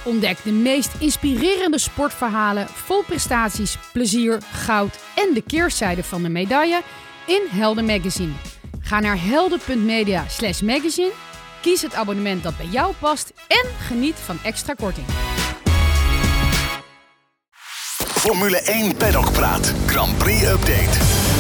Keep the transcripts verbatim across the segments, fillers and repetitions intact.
Ontdek de meest inspirerende sportverhalen vol prestaties, plezier, goud en de keerzijde van de medaille in Helden Magazine. Ga naar helden.media slash magazine, kies het abonnement dat bij jou past en geniet van extra korting. Formule één Paddock Praat, Grand Prix Update.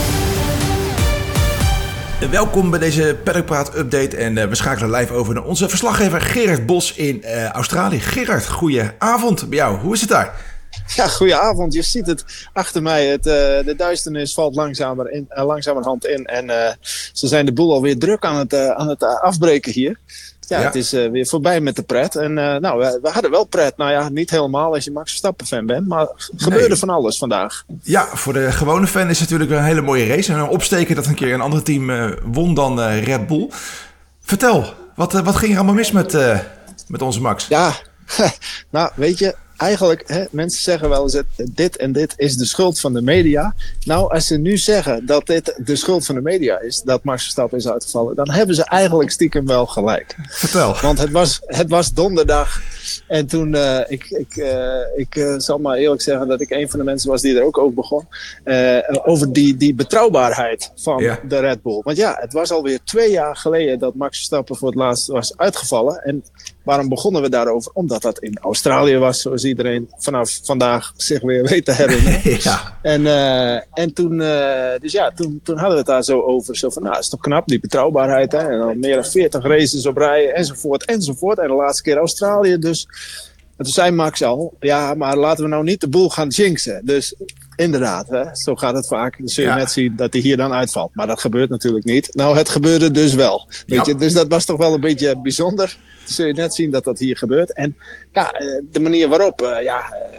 Welkom bij deze Paddock Praat Update en uh, we schakelen live over naar onze verslaggever Gerard Bos in uh, Australië. Gerard, goeie avond bij jou. Hoe is het daar? Ja, goedenavond. Je ziet het achter mij. Het, uh, de duisternis valt langzamer in, uh, langzamerhand in en uh, ze zijn de boel alweer druk aan het, uh, aan het uh, afbreken hier. Ja, ja, het is uh, weer voorbij met de pret. En uh, nou, we, we hadden wel pret. Nou ja, niet helemaal als je Max Verstappen fan bent. Maar er gebeurde nee. van alles vandaag. Ja, voor de gewone fan is het natuurlijk een hele mooie race. En een opsteken dat een keer een ander team uh, won dan uh, Red Bull. Vertel, wat, uh, wat ging er allemaal mis met, uh, met onze Max? Ja, nou weet je... Eigenlijk, hè, mensen zeggen wel eens, dit en dit is de schuld van de media. Nou, als ze nu zeggen dat dit de schuld van de media is, dat Max Verstappen is uitgevallen, dan hebben ze eigenlijk stiekem wel gelijk. Vertel. Want het was, het was donderdag en toen, uh, ik, ik, uh, ik uh, zal maar eerlijk zeggen dat ik een van de mensen was die er ook over begon. Uh, over die, die betrouwbaarheid van ja. de Red Bull. Want ja, het was alweer twee jaar geleden dat Max Verstappen voor het laatst was uitgevallen. En waarom begonnen we daarover? Omdat dat in Australië was, zoals iedereen vanaf vandaag zich weer weet te herinneren. ja. En, uh, en toen, uh, dus ja, toen, toen hadden we het daar zo over. Zo van, nou, is toch knap, die betrouwbaarheid. Hè? En dan meer dan veertig races op rij, enzovoort, enzovoort. En de laatste keer Australië, dus... En toen zei Max al, ja, maar laten we nou niet de boel gaan jinxen. Dus inderdaad, hè, zo gaat het vaak. Dan zul je ja. net zien dat hij hier dan uitvalt. Maar dat gebeurt natuurlijk niet. Nou, het gebeurde dus wel. Weet ja. je? Dus dat was toch wel een beetje bijzonder. Dan zul je net zien dat dat hier gebeurt. En ja, de manier waarop, uh, ja... Uh,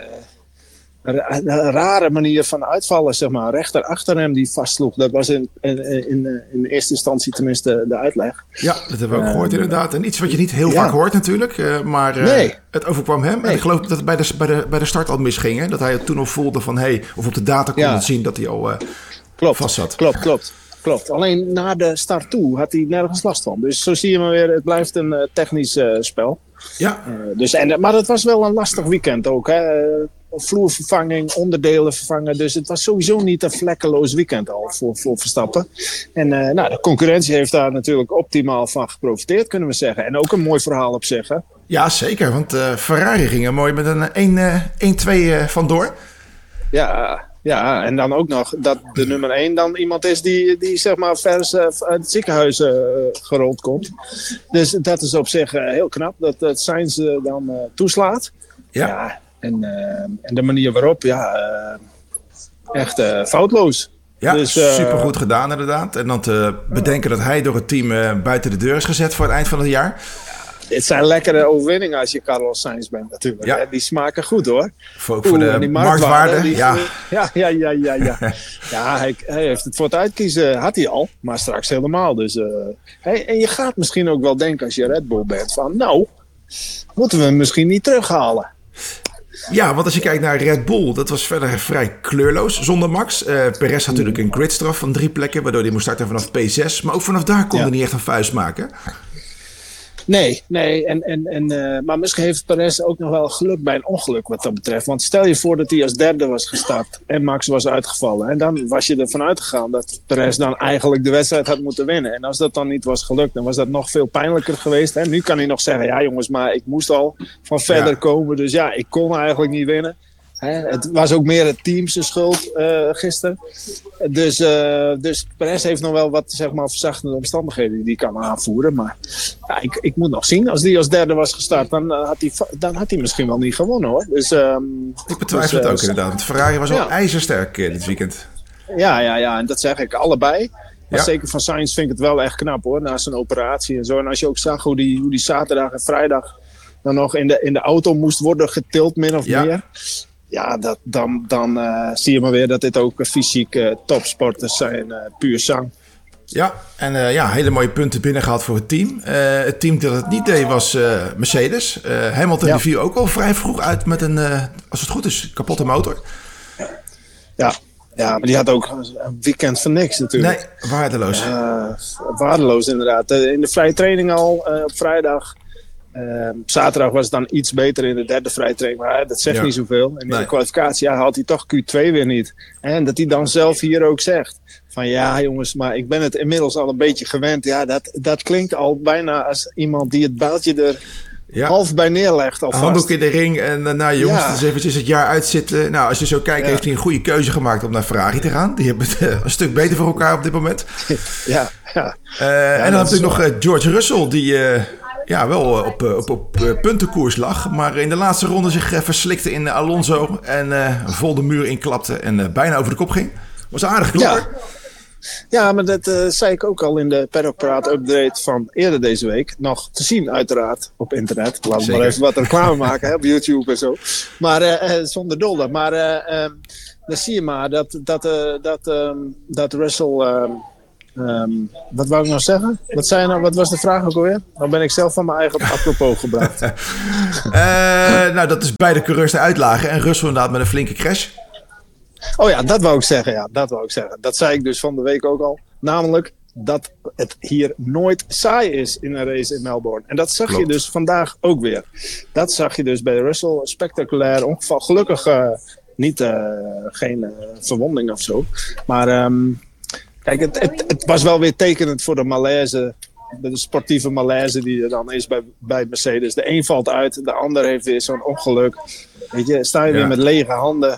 een rare manier van uitvallen, zeg maar. Rechter achter hem die vastsloeg. Dat was in, in, in, in eerste instantie tenminste de uitleg. Ja, dat hebben we ook uh, gehoord inderdaad. En iets wat je niet heel ja. vaak hoort natuurlijk. Uh, maar uh, nee. het overkwam hem. Nee. En ik geloof dat het bij de, bij, de, bij de start al misging. Hè? Dat hij het toen al voelde van... Hey, of op de data kon ja. het zien dat hij al uh, klopt. vast zat. Klopt, klopt. Klopt. Alleen na de start toe had hij nergens last van. Dus zo zie je maar weer. Het blijft een uh, technisch uh, spel. Ja. Uh, dus, en, maar het was wel een lastig weekend ook. Hè? Vloervervanging, onderdelen vervangen. Dus het was sowieso niet een vlekkeloos weekend al voor, voor Verstappen. En uh, nou, de concurrentie heeft daar natuurlijk optimaal van geprofiteerd, kunnen we zeggen. En ook een mooi verhaal op zich, hè? Ja, zeker. Want uh, Ferrari ging er mooi met een één twee uh, vandoor. Ja, ja, en dan ook nog dat de nummer één dan iemand is die, die zeg maar vers uh, uit het ziekenhuis uh, gerold komt. Dus dat is op zich uh, heel knap dat, dat Sainz uh, dan uh, toeslaat. Ja. ja En, uh, en de manier waarop, ja, uh, echt uh, foutloos. Ja, dus, uh, supergoed gedaan inderdaad. En dan te bedenken dat hij door het team uh, buiten de deur is gezet voor het eind van het jaar. Ja, het zijn lekkere overwinningen als je Carlos Sainz bent natuurlijk. Ja. Hè? Die smaken goed hoor. Voor, ook voor Oeh, de marktwaarde. marktwaarde die, ja. ja, ja, ja, ja, ja. ja hij, hij heeft het voor het uitkiezen, had hij al. Maar straks helemaal. Dus, uh, hey, en je gaat misschien ook wel denken als je Red Bull bent van nou, moeten we hem misschien niet terughalen. Ja, want als je kijkt naar Red Bull, dat was verder vrij kleurloos zonder Max. Uh, Perez had natuurlijk een gridstraf van drie plekken, waardoor hij moest starten vanaf P zes. Maar ook vanaf daar kon hij ja. niet echt een vuist maken. Nee, nee. En, en, en, uh, maar misschien heeft Perez ook nog wel geluk bij een ongeluk wat dat betreft. Want stel je voor dat hij als derde was gestart en Max was uitgevallen. En dan was je ervan uitgegaan dat Perez dan eigenlijk de wedstrijd had moeten winnen. En als dat dan niet was gelukt, dan was dat nog veel pijnlijker geweest. En nu kan hij nog zeggen, ja jongens, maar ik moest al van verder ja. komen. Dus ja, ik kon eigenlijk niet winnen. Hè, het was ook meer het team zijn schuld uh, gisteren. Dus, uh, dus Perez heeft nog wel wat zeg maar, verzachtende omstandigheden die hij kan aanvoeren. Maar ja, ik, ik moet nog zien. Als hij als derde was gestart, dan, uh, had, hij, dan had hij misschien wel niet gewonnen hoor. Dus, um, ik betwijfel dus, het ook uh, inderdaad. Want Ferrari was wel ja. ijzersterk uh, dit weekend. Ja, ja, ja, en dat zeg ik allebei. Maar ja. zeker van Sainz vind ik het wel echt knap hoor. Na zijn operatie en zo. En als je ook zag hoe die, hoe die zaterdag en vrijdag dan nog in de, in de auto moest worden getild min of ja. meer. Ja, dat, dan, dan uh, zie je maar weer dat dit ook fysiek uh, topsporters zijn, uh, puur zang. Ja, en uh, ja, hele mooie punten binnengehaald voor het team. Uh, het team dat het niet deed was uh, Mercedes. Uh, Hamilton ja. viel ook al vrij vroeg uit met een, uh, als het goed is, kapotte motor. Ja, ja, maar die had ook een weekend van niks natuurlijk. Nee, waardeloos. Uh, waardeloos inderdaad. Uh, in de vrije training al uh, op vrijdag Uh, zaterdag was het dan iets beter in de derde vrije training. Maar uh, dat zegt ja. niet zoveel. En in nee. de kwalificatie ja, haalt hij toch Q twee weer niet. En dat hij dan zelf hier ook zegt. Van ja jongens, maar ik ben het inmiddels al een beetje gewend. Ja, dat, dat klinkt al bijna als iemand die het bijltje er ja. half bij neerlegt. Alvast. Handdoek in de ring en uh, nou jongens, ja. dus eventjes het jaar uitzitten. Nou, als je zo kijkt, ja. heeft hij een goede keuze gemaakt om naar Ferrari te gaan. Die hebben het uh, een stuk beter voor elkaar op dit moment. ja, ja. Uh, ja en dan natuurlijk nog uh, George Russell, die uh, ja, wel op, op, op, op uh, puntenkoers lag. Maar in de laatste ronde zich uh, verslikte in uh, Alonso. En uh, vol de muur inklapte en uh, bijna over de kop ging. Was een aardig knokker. Ja. Ja, maar dat uh, zei ik ook al in de Paddock Praat update van eerder deze week. Nog te zien uiteraard op internet. Laten we maar even wat reclame maken hè, op YouTube en zo. Maar uh, uh, zonder dolle. Maar uh, um, dan zie je maar dat, dat, uh, dat, um, dat Russell... Um, um, wat wou ik nou zeggen? Wat, zei nou, wat was de vraag ook alweer? Dan ben ik zelf van mijn eigen apropos gebracht. uh, nou, dat is beide coureurs eruit lagen. En Russell inderdaad met een flinke crash. Oh ja, dat wou ik zeggen. Ja, dat wou ik zeggen. Dat zei ik dus van de week ook al. Namelijk dat het hier nooit saai is in een race in Melbourne. En dat zag Klopt. je dus vandaag ook weer. Dat zag je dus bij Russell. Spectaculair ongeval. Gelukkig uh, niet, uh, geen uh, verwonding of zo. Maar um, kijk, het, het, het was wel weer tekenend voor de malaise. De sportieve malaise die er dan is bij, bij Mercedes. De een valt uit, de ander heeft weer zo'n ongeluk. Weet je, sta je ja. weer met lege handen.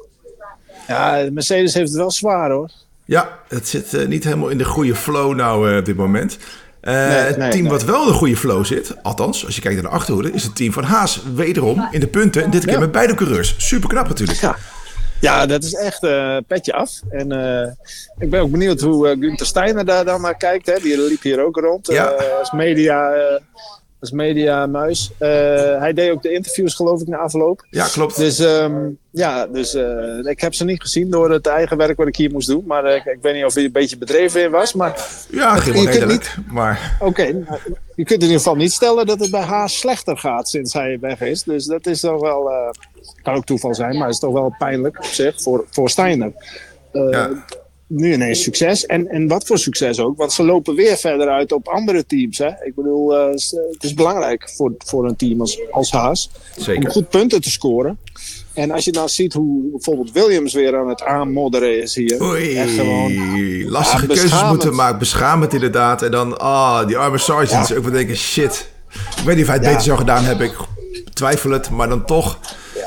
Ja, Mercedes heeft het wel zwaar hoor. Ja, het zit uh, niet helemaal in de goede flow nou uh, op dit moment. Uh, nee, het nee, team nee. wat wel in de goede flow zit, althans als je kijkt naar de achterhoede, is het team van Haas wederom in de punten. En dit keer ja. met beide coureurs. Super knap natuurlijk. Ja, ja dat is echt uh, petje af. En uh, ik ben ook benieuwd hoe uh, Günther Steiner daar dan naar kijkt. Hè. Die liep hier ook rond ja. uh, als media... Uh, als mediamuis. Uh, hij deed ook de interviews geloof ik na afloop. Ja, klopt. Dus, um, ja, dus uh, ik heb ze niet gezien door het eigen werk wat ik hier moest doen. Maar uh, ik, ik weet niet of hij een beetje bedreven in was. Maar, ja, geen redelijk. Maar... Oké, okay, je kunt in ieder geval niet stellen dat het bij Haas slechter gaat sinds hij weg is. Dus dat is toch wel... Uh, kan ook toeval zijn, maar het is toch wel pijnlijk op zich voor, voor Steiner. Uh, ja. Nu ineens succes. En, en wat voor succes ook. Want ze lopen weer verder uit op andere teams. Hè? Ik bedoel, uh, het is belangrijk voor, voor een team als, als Haas. Zeker. Om goed punten te scoren. En als je dan ziet hoe bijvoorbeeld Williams weer aan het aanmodderen is hier. Oei, echt gewoon, lastige ja, keuzes moeten maken. Beschamend inderdaad. En dan, ah, oh, die arme Sargent. Ja. Ook wel denken, shit. Ik weet niet of hij het ja. beter zou gedaan hebben. Ik twijfel het, maar dan toch...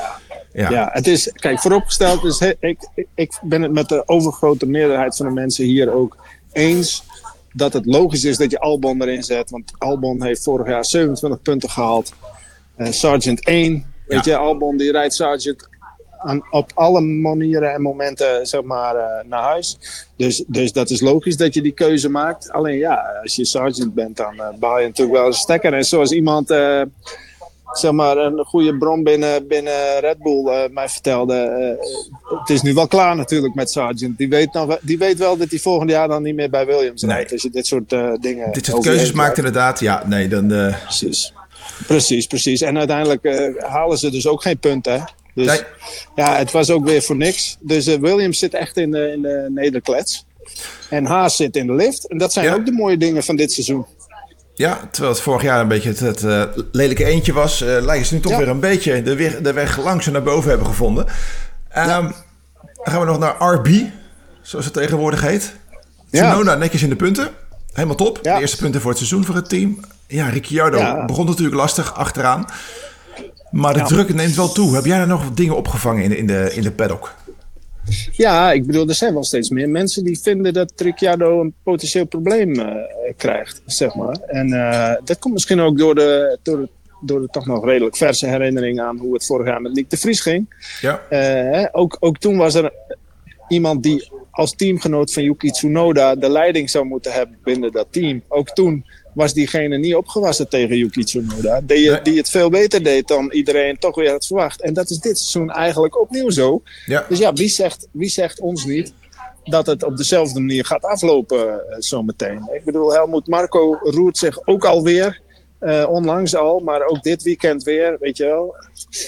Ja. ja, het is, kijk, vooropgesteld is, he, ik, ik ben het met de overgrote meerderheid van de mensen hier ook eens dat het logisch is dat je Albon erin zet. Want Albon heeft vorig jaar zevenentwintig punten gehaald. Uh, Sargent één. Weet ja. je, Albon die rijdt Sargent aan, op alle manieren en momenten zeg maar, uh, naar huis. Dus, dus dat is logisch dat je die keuze maakt. Alleen ja, als je Sargent bent, dan uh, baal je natuurlijk wel een stekker. En zoals iemand... Uh, zeg maar een goede bron binnen, binnen Red Bull uh, mij vertelde. Uh, het is nu wel klaar natuurlijk met Sargent. Die weet, nog, die weet wel dat hij volgend jaar dan niet meer bij Williams rijdt. Nee. Als je dit soort uh, dingen... Dit soort keuzes maakt inderdaad. Ja, nee, dan... Uh... Precies. Precies, precies. En uiteindelijk uh, halen ze dus ook geen punten. Hè? Dus nee. ja, het was ook weer voor niks. Dus uh, Williams zit echt in de, in de nederklets. En Haas zit in de lift. En dat zijn ja. ook de mooie dingen van dit seizoen. Ja, terwijl het vorig jaar een beetje het, het uh, lelijke eentje was, uh, lijkt ze nu toch ja. weer een beetje de weg, de weg langzaam naar boven hebben gevonden. Um, ja. Dan gaan we nog naar R B, zoals het tegenwoordig heet. Tsunoda ja. netjes in de punten. Helemaal top. Ja. De eerste punten voor het seizoen voor het team. Ja, Ricciardo ja. begon natuurlijk lastig achteraan. Maar de ja. druk neemt wel toe. Heb jij daar nog wat dingen opgevangen in de, in de, in de paddock? Ja, ik bedoel, er zijn wel steeds meer mensen die vinden dat Ricciardo een potentieel probleem uh, krijgt, zeg maar. En uh, dat komt misschien ook door de, door, de, door de toch nog redelijk verse herinnering aan hoe het vorig jaar met Nick de Vries ging. Ja. Uh, ook, ook toen was er iemand die als teamgenoot van Yuki Tsunoda de leiding zou moeten hebben binnen dat team. Ook toen was diegene niet opgewassen tegen Yuki Tsunoda. Die, nee. die het veel beter deed dan iedereen toch weer had verwacht. En dat is dit seizoen eigenlijk opnieuw zo. Ja. Dus ja, wie zegt, wie zegt ons niet dat het op dezelfde manier gaat aflopen uh, zometeen. Ik bedoel, Helmut Marko roert zich ook alweer. Uh, onlangs al, maar ook dit weekend weer, weet je wel.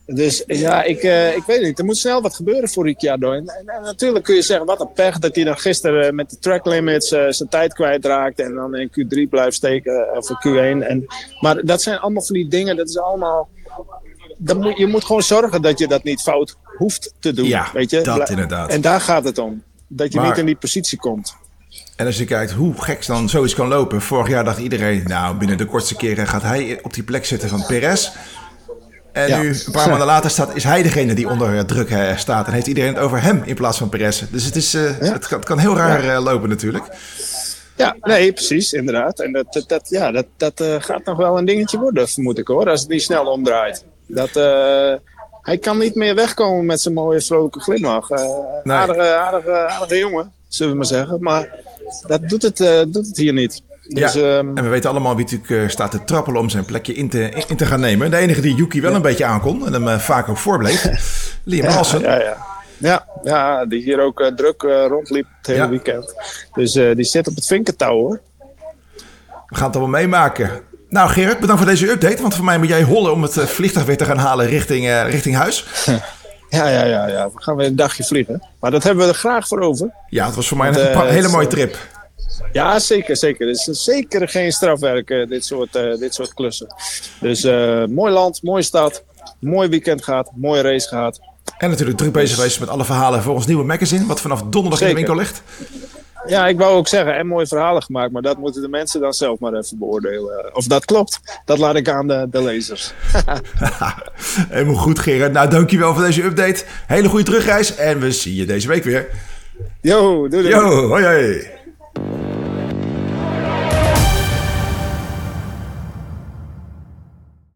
Dus ja, ik, uh, ik weet niet. Er moet snel wat gebeuren voor Ricciardo. En, en, en natuurlijk kun je zeggen, wat een pech dat hij dan gisteren met de track limits uh, zijn tijd kwijtraakt. En dan in Q drie blijft steken, of Q één. En, maar dat zijn allemaal van die dingen, dat is allemaal... Dat moet, je moet gewoon zorgen dat je dat niet fout hoeft te doen. Ja, weet je? dat inderdaad. En daar gaat het om. Dat je maar, niet in die positie komt. En als je kijkt hoe gek dan zoiets kan lopen. Vorig jaar dacht iedereen, nou binnen de kortste keren gaat hij op die plek zitten van Perez. En ja. nu, een paar maanden later, staat, is hij degene die onder druk uh, staat. En heeft iedereen het over hem in plaats van Perez. Dus het, is, uh, ja. het, kan, het kan heel raar ja. uh, lopen natuurlijk. Ja, nee, precies, inderdaad. En dat, dat, dat, ja, dat, dat uh, gaat nog wel een dingetje worden, vermoed ik hoor. Als het niet snel omdraait. Dat, uh, hij kan niet meer wegkomen met zijn mooie vrolijke glimlach. Uh, nee. aardige, aardige, aardige jongen, zullen we maar zeggen. Maar dat doet het, uh, doet het hier niet. Dus, ja, um, en we weten allemaal wie natuurlijk uh, staat te trappelen om zijn plekje in te, in te gaan nemen. De enige die Yuki wel ja. een beetje aankon en hem uh, vaak ook voorbleef. Liam ja, Lawson. Ja, ja. Ja, ja, die hier ook uh, druk uh, rondliep het hele ja. weekend. Dus uh, die zit op het vinkentouw hoor. We gaan het allemaal meemaken. Nou Gerard, bedankt voor deze update. Want voor mij moet jij hollen om het uh, vliegtuig weer te gaan halen richting, uh, richting huis. Ja, ja, ja, ja. We gaan weer een dagje vliegen. Maar dat hebben we er graag voor over. Ja, het was voor mij Want, een uh, hele mooie trip. Ja, zeker, zeker. Het is zeker geen strafwerk, uh, dit, soort, uh, dit soort klussen. Dus uh, mooi land, mooie stad, mooi weekend gehad, mooie race gehad. En natuurlijk druk bezig geweest met alle verhalen voor ons nieuwe magazine, wat vanaf donderdag zeker. in de winkel ligt. Ja, ik wou ook zeggen, en mooie verhalen gemaakt, maar dat moeten de mensen dan zelf maar even beoordelen. Of dat klopt, dat laat ik aan de, de lezers. Helemaal goed, Gerard. Nou, dankjewel voor deze update. Hele goede terugreis en we zien je deze week weer. Yo, doei doei. Yo, hoi hoi.